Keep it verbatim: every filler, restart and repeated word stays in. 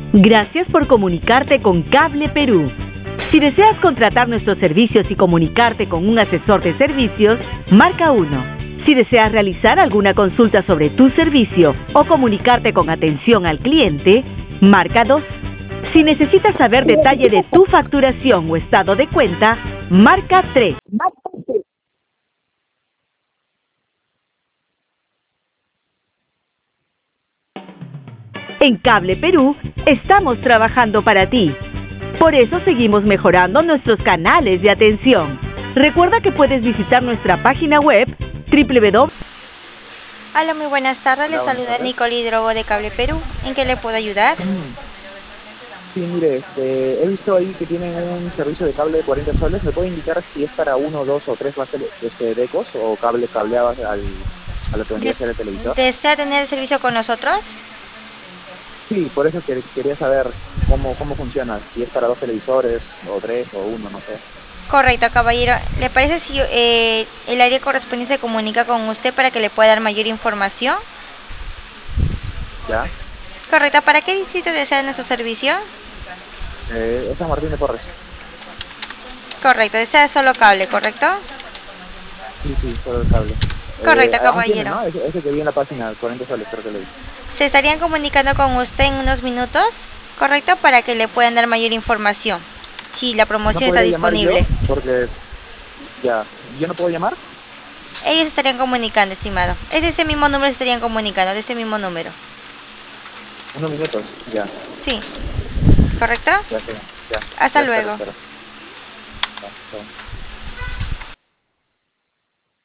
Gracias por comunicarte con Cable Perú. Si deseas contratar nuestros servicios y comunicarte con un asesor de servicios, marca uno. Si deseas realizar alguna consulta sobre tu servicio o comunicarte con atención al cliente, marca dos. Si necesitas saber detalle de tu facturación o estado de cuenta, marca tres. En Cable Perú estamos trabajando para ti. Por eso seguimos mejorando nuestros canales de atención. Recuerda que puedes visitar nuestra página web doble u doble u doble u. Hola, muy buenas tardes. Hola, Les buenas saluda tardes. Nicole Hidrogo de Cable Perú. ¿En qué le puedo ayudar? Sí, mire, este, he visto ahí que tienen un servicio de cable de cuarenta soles. ¿Me puede indicar si es para uno, dos o tres bases este, decos o cable cableados al, a lo que vendría a ser el televisor? ¿Desea tener el servicio con nosotros? Sí, por eso que- quería saber cómo, cómo funciona, si es para dos televisores o tres o uno, no sé. Correcto, caballero. ¿Le parece si eh, el área correspondiente se comunica con usted para que le pueda dar mayor información? ¿Ya? Correcto. ¿Para qué distrito desea nuestro servicio? Eh, es San Martín de Porres. Correcto. Desea solo cable, ¿correcto? Sí, sí, solo el cable. Correcto, Eh, aún tiene, caballero. ¿no? Ese, ese que vi en la página, cuarenta soles, creo que lo vi. Se estarían comunicando con usted en unos minutos, ¿correcto? Para que le puedan dar mayor información. Si la ¿No promoción está podría llamar yo? disponible. Porque, ya, ¿yo no puedo llamar? Ellos estarían comunicando, estimado. Es de ese mismo número, se estarían comunicando, de ese mismo número. Unos minutos, ya. Sí. ¿Correcto? Ya, ya, ya. Hasta Ya, espero, luego. espero. Ya, chao.